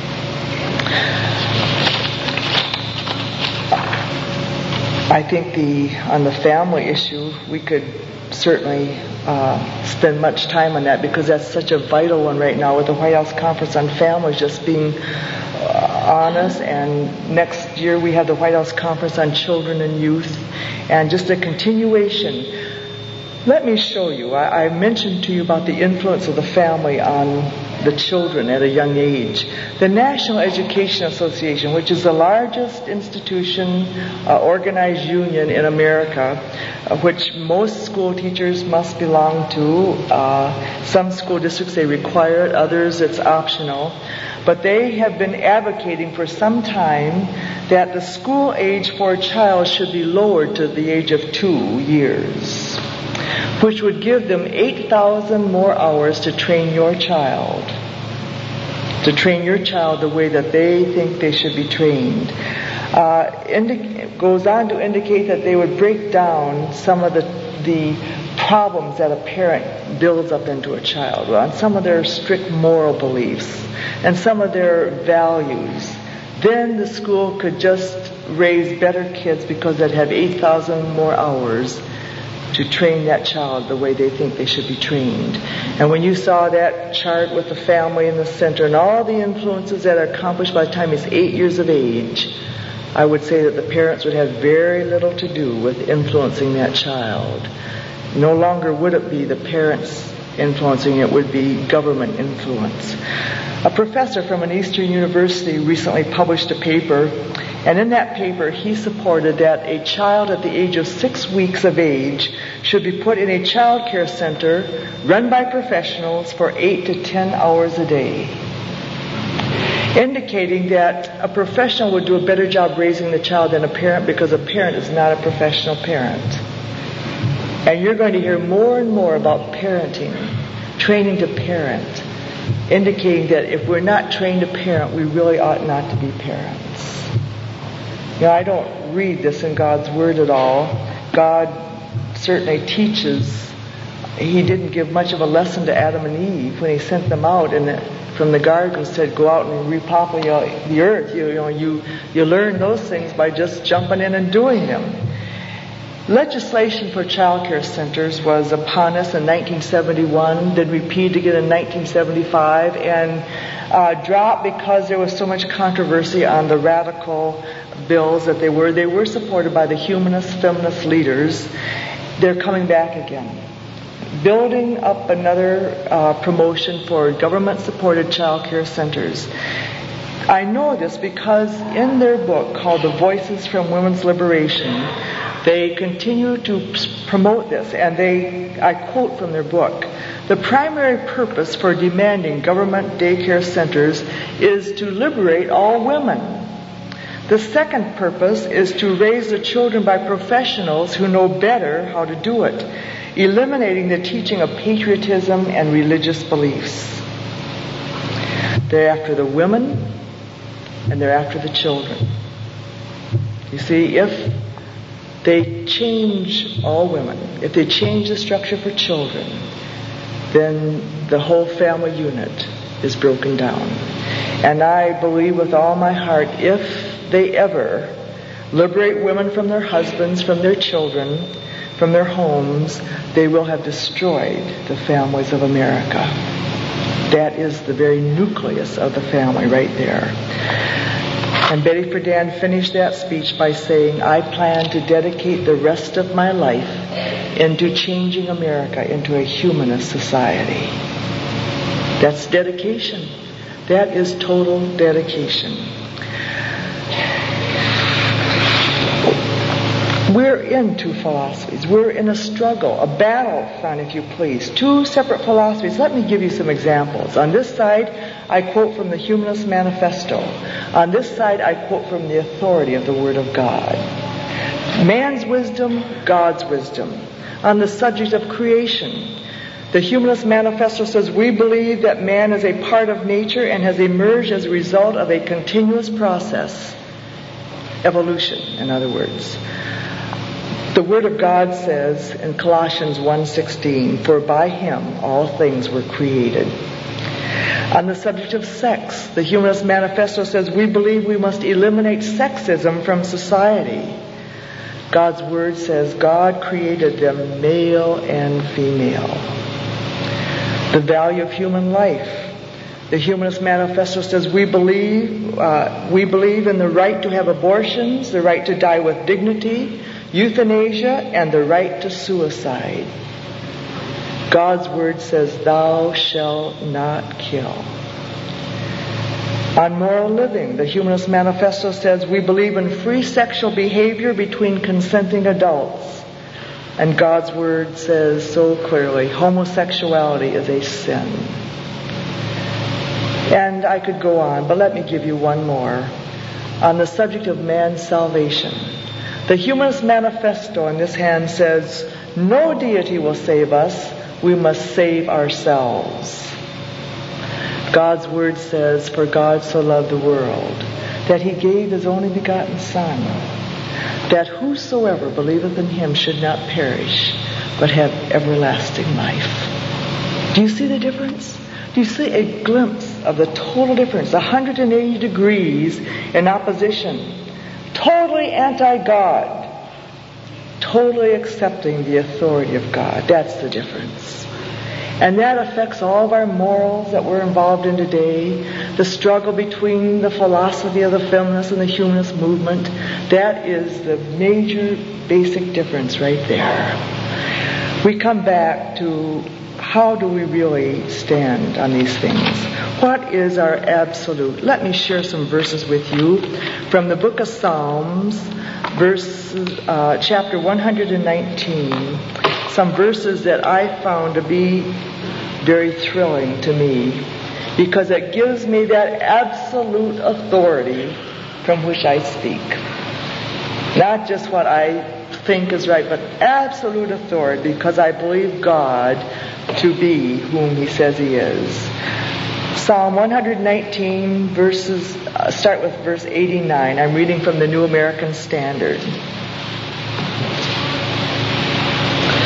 I think the on the family issue, we could certainly uh, spend much time on that because that's such a vital one right now with the White House Conference on Families just being uh, on us. And next year we have the White House Conference on Children and Youth. And just a continuation. Let me show you. I, I mentioned to you about the influence of the family on the children at a young age. The National Education Association, which is the largest institution, uh, organized union in America, uh, which most school teachers must belong to. Uh, some school districts, they require it. Others, it's optional. But they have been advocating for some time that the school age for a child should be lowered to the age of two years, which would give them eight thousand more hours to train your child, to train your child the way that they think they should be trained. Uh, indi- goes on to indicate that they would break down some of the, the problems that a parent builds up into a child, on some of their strict moral beliefs and some of their values. Then the school could just raise better kids because they'd have eight thousand more hours to train that child the way they think they should be trained. And when you saw that chart with the family in the center and all the influences that are accomplished by the time he's eight years of age, I would say that the parents would have very little to do with influencing that child. No longer would it be the parents influencing, it would be government influence. A professor from an Eastern university recently published a paper, and in that paper he supported that a child at the age of six weeks of age should be put in a child care center run by professionals for eight to ten hours a day, indicating that a professional would do a better job raising the child than a parent because a parent is not a professional parent. And you're going to hear more and more about parenting, training to parent, indicating that if we're not trained to parent, we really ought not to be parents. You know, I don't read this in God's Word at all. God certainly teaches. He didn't give much of a lesson to Adam and Eve when he sent them out and from the garden and said, go out and repopulate the earth. You, you know, you, you learn those things by just jumping in and doing them. Legislation for child care centers was upon us in nineteen seventy-one, then repeated again in nineteen seventy-five, and uh, dropped because there was so much controversy on the radical bills that they were. They were supported by the humanist, feminist leaders. They're coming back again. Building up another uh, promotion for government-supported child care centers. I know this because in their book called The Voices from Women's Liberation, they continue to promote this, and they, I quote from their book, the primary purpose for demanding government daycare centers is to liberate all women. The second purpose is to raise the children by professionals who know better how to do it, eliminating the teaching of patriotism and religious beliefs. They're after the women, and they're after the children. You see, if they change all women, if they change the structure for children, then the whole family unit is broken down. And I believe with all my heart, if they ever liberate women from their husbands, from their children, from their homes, they will have destroyed the families of America. That is the very nucleus of the family right there. And Betty Friedan finished that speech by saying, I plan to dedicate the rest of my life into changing America into a humanist society. That's dedication. That is total dedication. We're in two philosophies. We're in a struggle, a battlefront, if you please. Two separate philosophies. Let me give you some examples. On this side, I quote from the Humanist Manifesto. On this side, I quote from the authority of the Word of God. Man's wisdom, God's wisdom. On the subject of creation, the Humanist Manifesto says, we believe that man is a part of nature and has emerged as a result of a continuous process. Evolution, in other words. The Word of God says in Colossians one sixteen, for by Him all things were created. On the subject of sex, the Humanist Manifesto says we believe we must eliminate sexism from society. God's Word says God created them male and female. The value of human life. The Humanist Manifesto says we believe uh, we believe in the right to have abortions, the right to die with dignity, euthanasia, and the right to suicide. God's Word says, thou shalt not kill. On moral living, the Humanist Manifesto says we believe in free sexual behavior between consenting adults. And God's Word says so clearly, homosexuality is a sin. And I could go on, but let me give you one more. On the subject of man's salvation, the Humanist Manifesto in this hand says, no deity will save us, we must save ourselves. God's Word says, for God so loved the world, that He gave His only begotten Son, that whosoever believeth in Him should not perish, but have everlasting life. Do you see the difference? Do you see a glimpse of the total difference? one hundred eighty degrees in opposition. Totally anti-God. Totally accepting the authority of God. That's the difference. And that affects all of our morals that we're involved in today. The struggle between the philosophy of the feminist and the humanist movement. That is the major basic difference right there. We come back to how do we really stand on these things? What is our absolute? Let me share some verses with you from the book of Psalms, verses, uh, chapter one hundred nineteen. Some verses that I found to be very thrilling to me because it gives me that absolute authority from which I speak. Not just what I think is right, but absolute authority because I believe God to be whom He says He is. Psalm one hundred nineteen, verses, uh, start with verse eighty-nine. I'm reading from the New American Standard.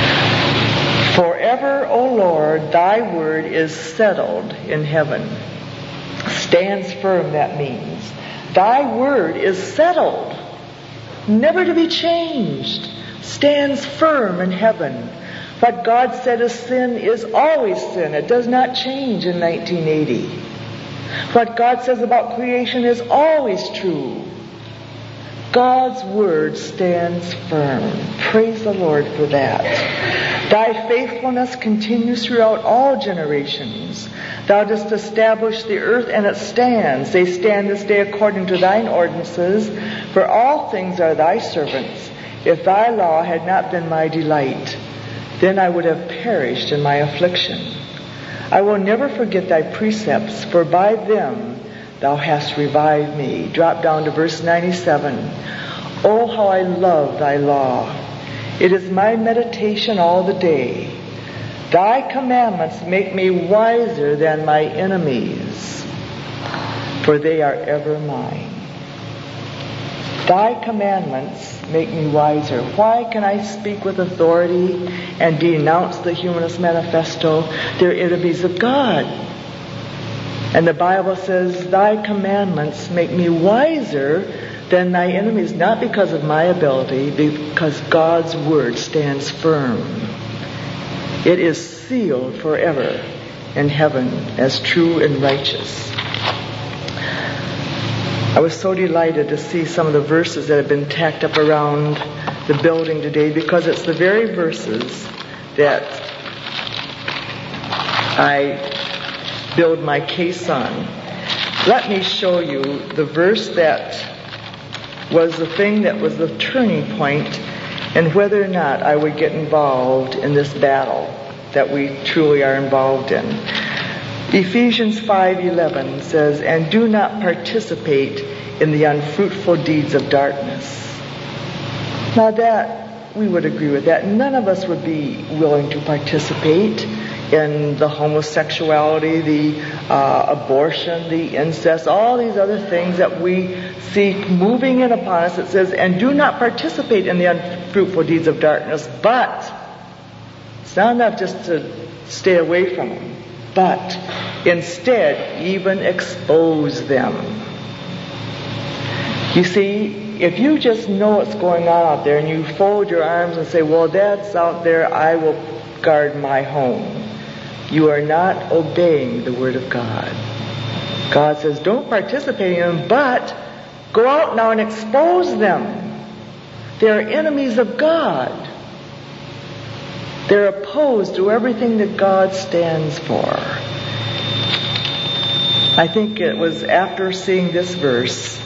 Forever, O Lord, thy word is settled in heaven. Stands firm, that means. Thy word is settled, never to be changed. Stands firm in heaven. What God said is sin is always sin. It does not change in nineteen eighty. What God says about creation is always true. God's word stands firm. Praise the Lord for that. Thy faithfulness continues throughout all generations. Thou dost establish the earth, and it stands. They stand this day according to thine ordinances, for all things are thy servants. If thy law had not been my delight, then I would have perished in my affliction. I will never forget thy precepts, for by them thou hast revived me. Drop down to verse ninety-seven. Oh, how I love thy law. It is my meditation all the day. Thy commandments make me wiser than my enemies, for they are ever mine. Thy commandments make me wiser. Why can I speak with authority and denounce the Humanist Manifesto? They're enemies of God. And the Bible says, thy commandments make me wiser than thy enemies, not because of my ability, because God's word stands firm. It is sealed forever in heaven as true and righteous. I was so delighted to see some of the verses that have been tacked up around the building today, because it's the very verses that I build my case on. Let me show you the verse that was the thing that was the turning point in whether or not I would get involved in this battle that we truly are involved in. Ephesians five eleven says, and do not participate in the unfruitful deeds of darkness. Now that, we would agree with that. None of us would be willing to participate in the homosexuality, the uh, abortion, the incest, all these other things that we see moving in upon us. It says, and do not participate in the unfruitful deeds of darkness, but it's not enough just to stay away from them, but instead even expose them. You see, if you just know what's going on out there and you fold your arms and say, well, that's out there, I will guard my home, you are not obeying the Word of God. God says, don't participate in them, but go out now and expose them. They're enemies of God. They're opposed to everything that God stands for. I think it was after seeing this verse,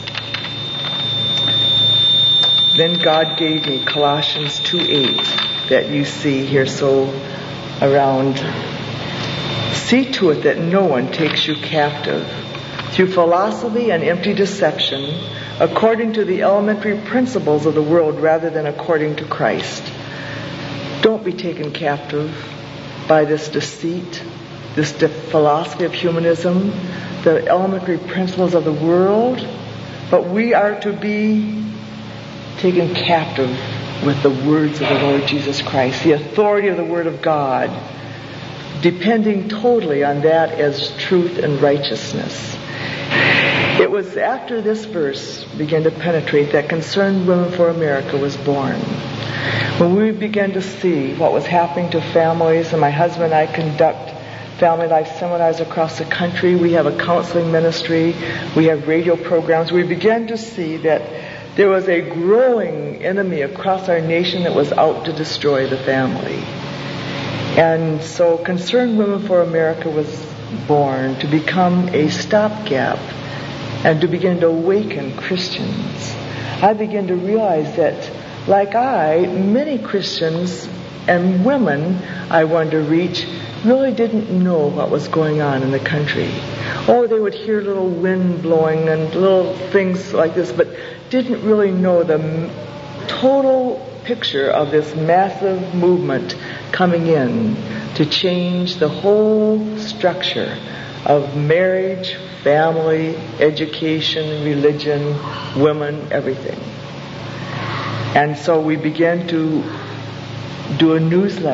then God gave me Colossians two eight that you see here so around. See to it that no one takes you captive through philosophy and empty deception, according to the elementary principles of the world rather than according to Christ. Don't be taken captive by this deceit, this de- philosophy of humanism, the elementary principles of the world, but we are to be taken captive with the words of the Lord Jesus Christ, the authority of the Word of God, depending totally on that as truth and righteousness. It was after this verse began to penetrate that Concerned Women for America was born. When we began to see what was happening to families, and my husband and I conduct family life seminars across the country. We have a counseling ministry. We have radio programs. We began to see that there was a growing enemy across our nation that was out to destroy the family. And so Concerned Women for America was born to become a stopgap and to begin to awaken Christians. I began to realize that, like I, many Christians and women I wanted to reach really didn't know what was going on in the country. Oh, they would hear little wind blowing and little things like this, but didn't really know the m- total picture of this massive movement coming in to change the whole structure of marriage, family, education, religion, women, everything. And so we began to do a newsletter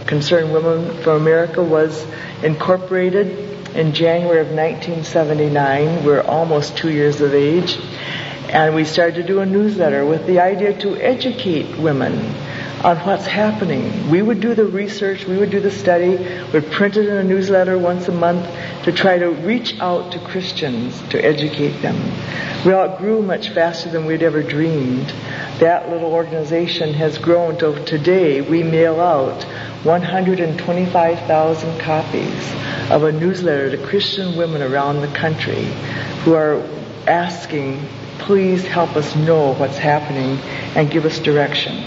Concerned Women for America was incorporated in January of nineteen seventy-nine. We're almost two years of age. And we started to do a newsletter with the idea to educate women on what's happening. We would do the research, we would do the study, we'd print it in a newsletter once a month to try to reach out to Christians, to educate them. We all grew much faster than we'd ever dreamed. That little organization has grown to today. We mail out one hundred twenty-five thousand copies of a newsletter to Christian women around the country who are asking, please help us know what's happening and give us direction.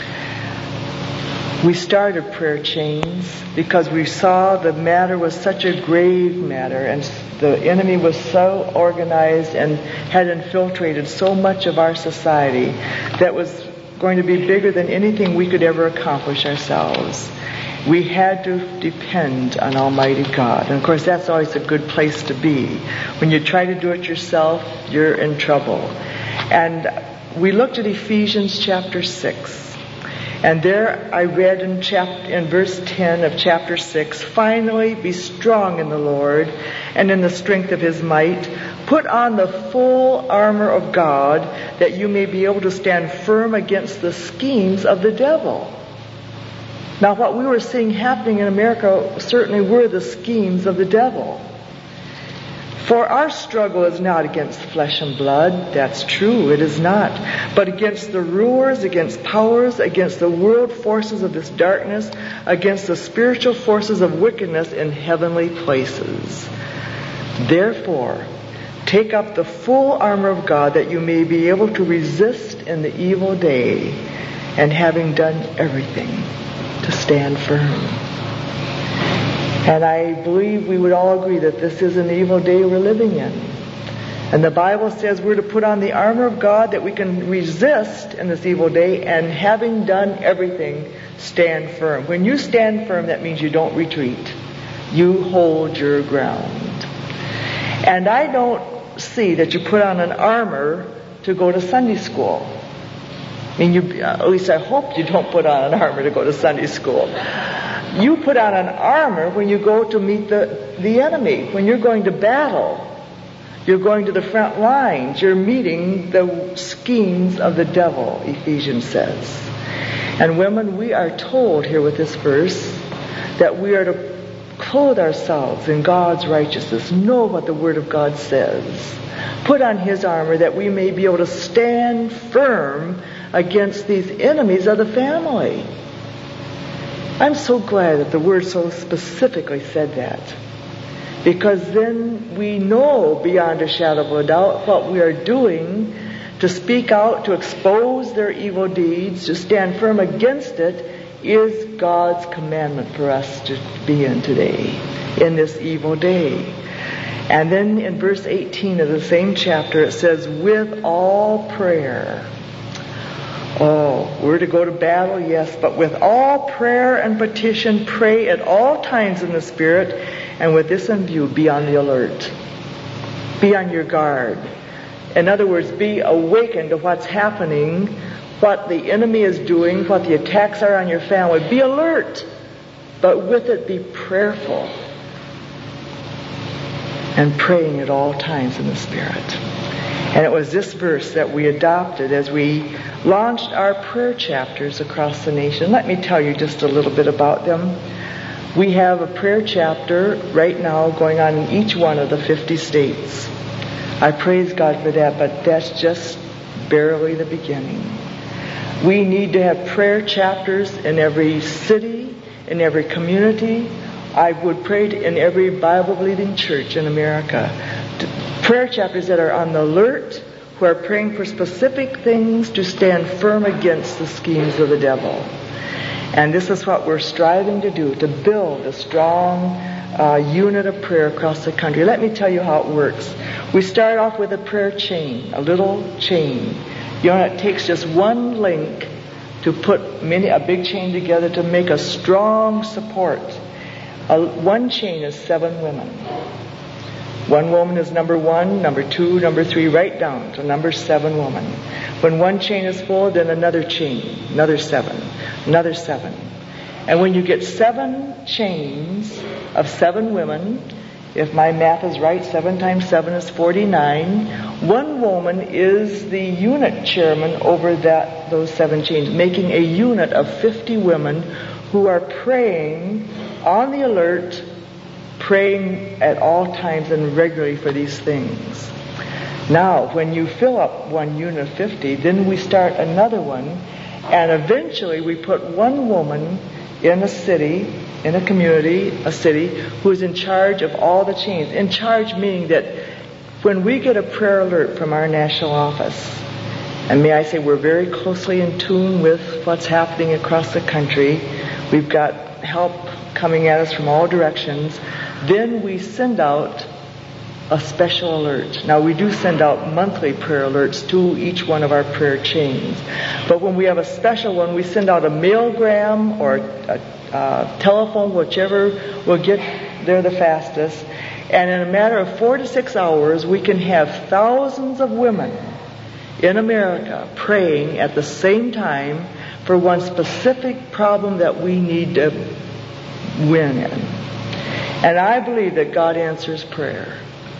We started prayer chains because we saw the matter was such a grave matter, and the enemy was so organized and had infiltrated so much of our society that was going to be bigger than anything we could ever accomplish ourselves. We had to depend on Almighty God. And of course, that's always a good place to be. When you try to do it yourself, you're in trouble. And we looked at Ephesians chapter six. And there I read in, chap- in verse ten of chapter six, finally be strong in the Lord and in the strength of His might. Put on the full armor of God that you may be able to stand firm against the schemes of the devil. Now, what we were seeing happening in America certainly were the schemes of the devil. For our struggle is not against flesh and blood. That's true, it is not. But against the rulers, against powers, against the world forces of this darkness, against the spiritual forces of wickedness in heavenly places. Therefore, take up the full armor of God that you may be able to resist in the evil day, and having done everything, to stand firm. And I believe we would all agree that this is an evil day we're living in. And the Bible says we're to put on the armor of God that we can resist in this evil day, and having done everything, stand firm. When you stand firm, that means you don't retreat. You hold your ground. And I don't see that you put on an armor to go to Sunday school. I mean, you, at least I hope you don't put on an armor to go to Sunday school. You put on an armor when you go to meet the, the enemy. When you're going to battle, you're going to the front lines. You're meeting the schemes of the devil, Ephesians says. And women, we are told here with this verse that we are to clothe ourselves in God's righteousness. Know what the Word of God says. Put on His armor that we may be able to stand firm against these enemies of the family. I'm so glad that the Word so specifically said that, because then we know beyond a shadow of a doubt what we are doing to speak out, to expose their evil deeds, to stand firm against it, is God's commandment for us to be in today, in this evil day. And then in verse eighteen of the same chapter it says, with all prayer. Oh, we're to go to battle, yes, but with all prayer and petition, pray at all times in the Spirit, and with this in view, be on the alert. Be on your guard. In other words, be awakened to what's happening, what the enemy is doing, what the attacks are on your family. Be alert, but with it be prayerful and praying at all times in the Spirit. And it was this verse that we adopted as we launched our prayer chapters across the nation. Let me tell you just a little bit about them. We have a prayer chapter right now going on in each one of the fifty states. I praise God for that, but that's just barely the beginning. We need to have prayer chapters in every city, in every community. I would pray to, in every Bible-believing church in America. Prayer chapters that are on the alert, who are praying for specific things to stand firm against the schemes of the devil. And this is what we're striving to do, to build a strong uh, unit of prayer across the country. Let me tell you how it works. We start off with a prayer chain, a little chain. You know, it takes just one link to put many a big chain together to make a strong support. Uh, one chain is seven women. One woman is number one, number two, number three, right down to number seven woman. When one chain is full, then another chain, another seven, another seven. And when you get seven chains of seven women, if my math is right, seven times seven is forty-nine. One woman is the unit chairman over that those seven chains, making a unit of fifty women who are praying on the alert, praying at all times and regularly for these things. Now, when you fill up one unit of fifty, then we start another one, and eventually we put one woman in a city, in a community, a city, who is in charge of all the chains. In charge meaning that when we get a prayer alert from our national office, and may I say we're very closely in tune with what's happening across the country, we've got help coming at us from all directions, then we send out a special alert. Now, we do send out monthly prayer alerts to each one of our prayer chains. But when we have a special one, we send out a mailgram or a, a telephone, whichever will get there the fastest. And in a matter of four to six hours, we can have thousands of women in America praying at the same time for one specific problem that we need to win in. And I believe that God answers prayer.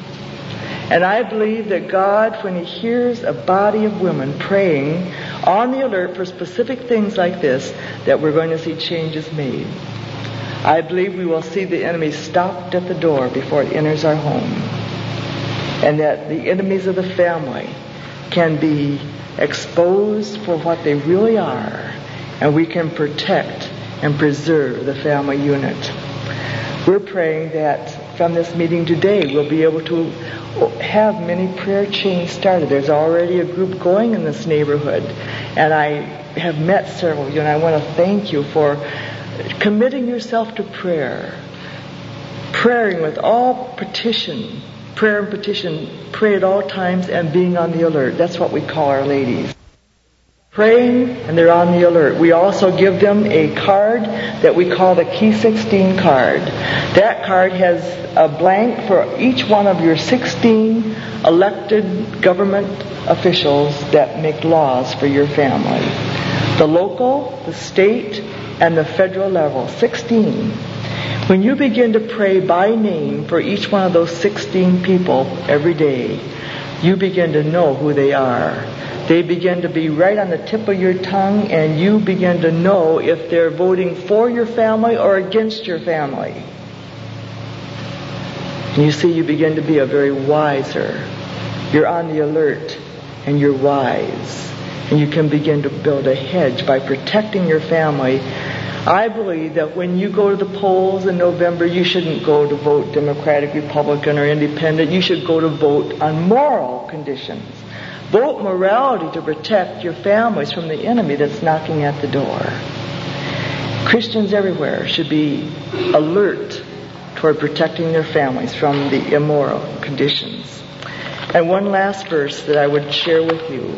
And I believe that God, when He hears a body of women praying on the alert for specific things like this, that we're going to see changes made. I believe we will see the enemy stopped at the door before it enters our home. And that the enemies of the family can be exposed for what they really are. And we can protect and preserve the family unit. We're praying that from this meeting today we'll be able to have many prayer chains started. There's already a group going in this neighborhood, and I have met several of you, and I want to thank you for committing yourself to prayer, praying with all petition, prayer and petition, pray at all times and being on the alert. That's what we call our ladies. Praying, and they're on the alert. We also give them a card that we call the Key sixteen card. That card has a blank for each one of your sixteen elected government officials that make laws for your family. The local, the state, and the federal level. sixteen. When you begin to pray by name for each one of those sixteen people every day, you begin to know who they are. They begin to be right on the tip of your tongue, and you begin to know if they're voting for your family or against your family. And you see, you begin to be a very wiser. You're on the alert, and you're wise. And you can begin to build a hedge by protecting your family. I believe that when you go to the polls in November, you shouldn't go to vote Democratic, Republican, or Independent. You should go to vote on moral conditions. Vote morality to protect your families from the enemy that's knocking at the door. Christians everywhere should be alert toward protecting their families from the immoral conditions. And one last verse that I would share with you.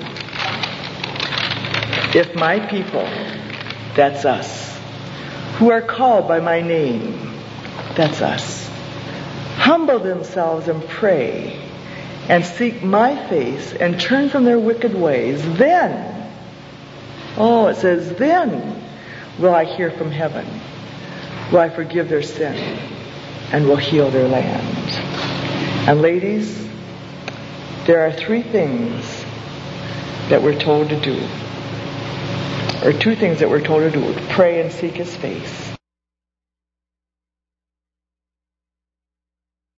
If my people, that's us, who are called by my name, that's us, humble themselves and pray, and seek my face, and turn from their wicked ways, then, oh, it says, then will I hear from heaven, will I forgive their sin, and will heal their land. And ladies, there are three things that we're told to do, or two things that we're told to do: to pray and seek His face.